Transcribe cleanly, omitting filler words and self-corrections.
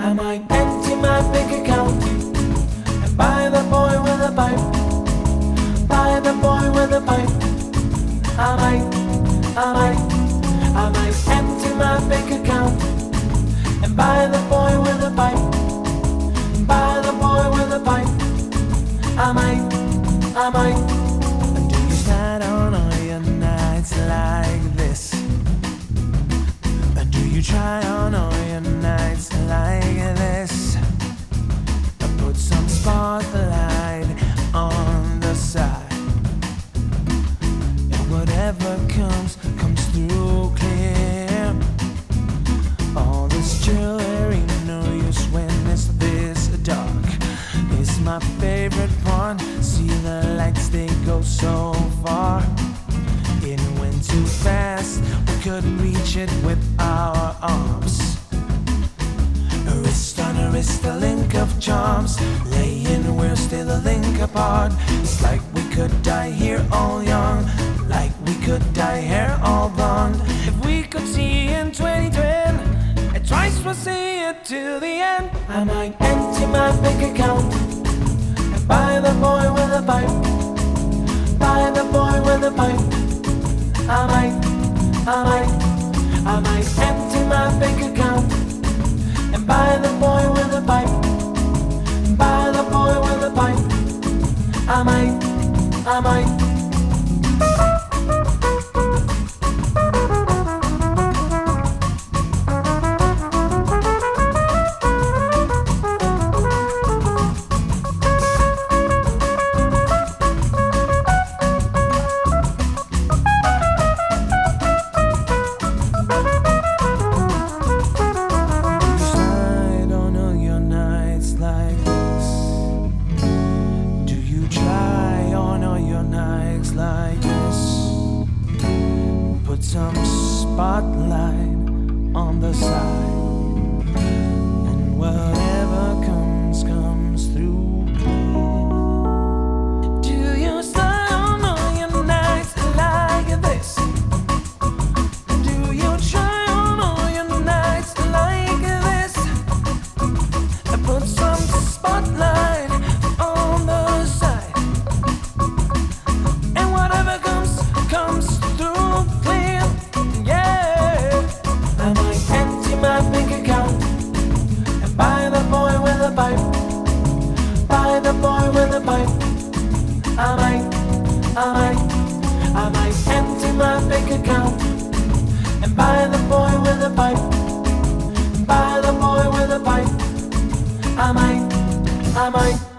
I might empty my bank account and buy the boy with a pipe. Buy the boy with a pipe. I might empty my bank account and buy the boy with a pipe. Buy the boy with a pipe. I might. Do you slide on all your nights like this? Do you try on all your nights like this? Put some spotlight on the side, and whatever comes through clear. All this jewelry, no use when it's this dark. It's my favorite part. See the lights, they go so far. It went too fast, we couldn't reach it with our arms. Wrist on a wrist, a link of charms. Laying, we're still a link apart. It's like we could die here all young, like we could die here all blonde. If we could see in 2020, and twice we'll see it till the end. I might empty my bank account and buy the boy with a pipe. Buy the boy with a pipe. I might empty my bank account and buy the boy with a pipe. Buy the boy with a pipe. I might. Like this, put some spotlight on the side, and whatever comes through clear. Do you slide on all your nights like this? Do you try on all your nights like this? Put some spotlight on the side, comes through clear, yeah. I might empty my bank account and buy the boy with a pipe. Buy the boy with a pipe. I might empty my bank account and buy the boy with a pipe. Buy the boy with a pipe. I might.